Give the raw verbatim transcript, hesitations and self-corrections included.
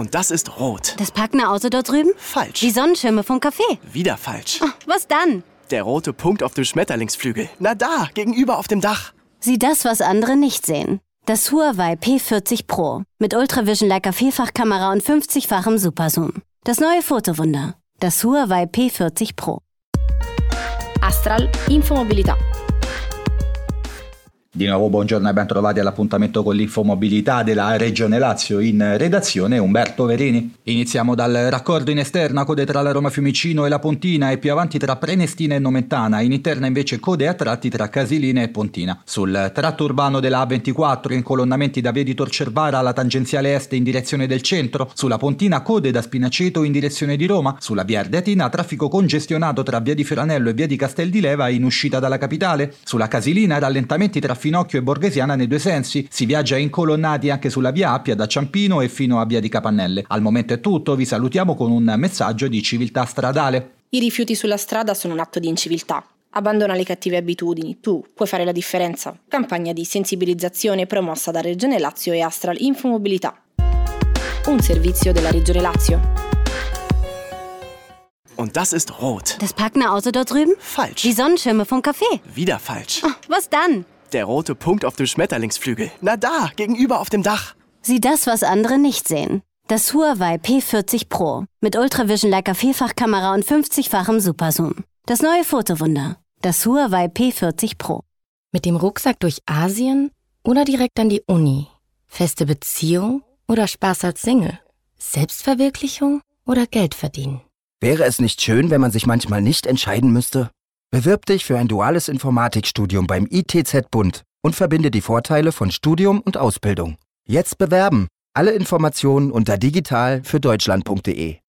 Und das ist rot. Das parkende Auto dort drüben? Falsch. Die Sonnenschirme vom Café? Wieder falsch. Oh, was dann? Der rote Punkt auf dem Schmetterlingsflügel. Na da, gegenüber auf dem Dach. Sieh das, was andere nicht sehen. Das Huawei P vierzig Pro. Mit Ultravision Leica Vielfachkamera und fünfzigfachem Superzoom. Das neue Fotowunder. Das Huawei P vierzig Pro. Astral Infomobilità. Di nuovo buongiorno e ben trovati all'appuntamento con l'infomobilità della Regione Lazio. In redazione Umberto Verini. Iniziamo dal raccordo in esterna, code tra la Roma Fiumicino e la Pontina e più avanti tra Prenestina e Nomentana, in interna invece code a tratti tra Casilina e Pontina. Sul tratto urbano della A ventiquattro incolonnamenti da via di Tor Cervara alla tangenziale est in direzione del centro, sulla Pontina code da Spinaceto in direzione di Roma, sulla via Ardeatina traffico congestionato tra via di Ferranello e via di Castel di Leva in uscita dalla capitale, sulla Casilina rallentamenti tra Finocchio e Borghesiana nei due sensi, si viaggia incolonnati anche sulla via Appia da Ciampino e fino a via di Capannelle. Al momento è tutto, vi salutiamo con un messaggio di civiltà stradale. I rifiuti sulla strada sono un atto di inciviltà. Abbandona le cattive abitudini, tu puoi fare la differenza. Campagna di sensibilizzazione promossa da Regione Lazio e Astral Infomobilità. Un servizio della Regione Lazio. Und das ist rot. Das parkende Auto dort drüben? Falsch. Die Sonnenschirme vom Café? Wieder falsch. Oh, was dann? Der rote Punkt auf dem Schmetterlingsflügel. Na da, gegenüber auf dem Dach. Sieh das, was andere nicht sehen. Das Huawei P vierzig Pro. Mit Ultravision Leica Vielfachkamera und fünfzigfachem Superzoom. Das neue Fotowunder. Das Huawei P vierzig Pro. Mit dem Rucksack durch Asien oder direkt an die Uni? Feste Beziehung oder Spaß als Single? Selbstverwirklichung oder Geld verdienen? Wäre es nicht schön, wenn man sich manchmal nicht entscheiden müsste? Bewirb dich für ein duales Informatikstudium beim I T Z-Bund und verbinde die Vorteile von Studium und Ausbildung. Jetzt bewerben! Alle Informationen unter digital für deutschland punkt de.